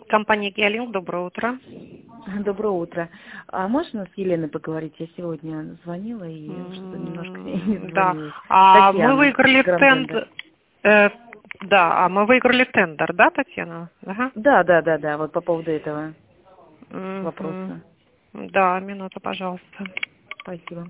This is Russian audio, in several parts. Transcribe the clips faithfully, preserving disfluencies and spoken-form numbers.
Компания Геолинк, доброе утро. Доброе утро. А можно с Еленой поговорить? Я сегодня звонила и что-то немножко не М, Да, дозвонилась. а мы Татьяна, выиграли Грандендер. тендер. э, да, а мы выиграли тендер, да, Татьяна? Ага. Да, да, да, да, вот по поводу этого Мгм. вопроса. Да, минуту, пожалуйста. Спасибо.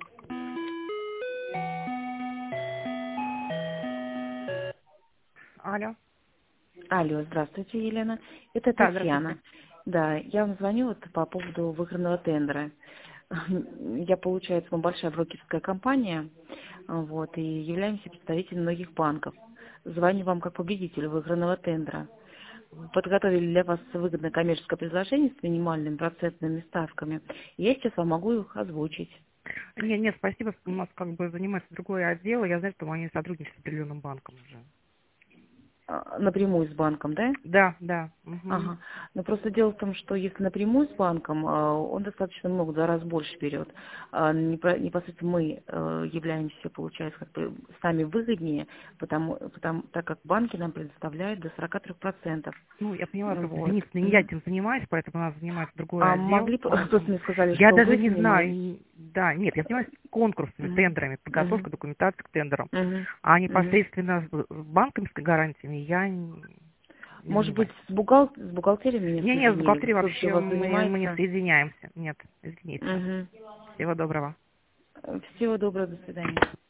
Алло. Алло, здравствуйте, Елена. Это Да, здравствуйте. Татьяна. Да, я вам звоню вот по поводу выигранного тендера. Я, получается, мы большая брокерская компания, вот, и являемся представителем многих банков. Звоню вам как победителю выигранного тендера. Подготовили для вас выгодное коммерческое предложение с минимальными процентными ставками. Я сейчас вам могу их озвучить. Нет, нет, спасибо, у нас как бы занимается другой отдел, я знаю, что они сотрудничают с определенным банком уже. А, Напрямую с банком, да? Да, да. Угу. Ага. Но просто дело в том, что если напрямую с банком, а, он достаточно много, два раза больше берет. А непо- Непосредственно мы э, являемся, получается, как бы сами выгоднее, потому, потому, так как банки нам предоставляют до сорок три процента. Ну, я поняла, что Вот. единственное, не я Мгм. этим занимаюсь, поэтому у нас занимается другой А отдел, могли бы, просто поэтому... мне сказали, Я что даже вы не знаю, занимаетесь. и- да, нет, я занимаюсь конкурсными Мгм. тендерами, Мгм. подготовкой документации к тендерам, Мгм. а Мгм. непосредственно с с банковскими гарантиями я не, не Может быть, занимаюсь. с, бухгал... с бухгалтерией меня Не, нет, с соединили? бухгалтерией Кто где у вообще вас мы, мы не занимается? соединяемся. Нет, извините. Мгм. Всего доброго. Всего доброго, до свидания.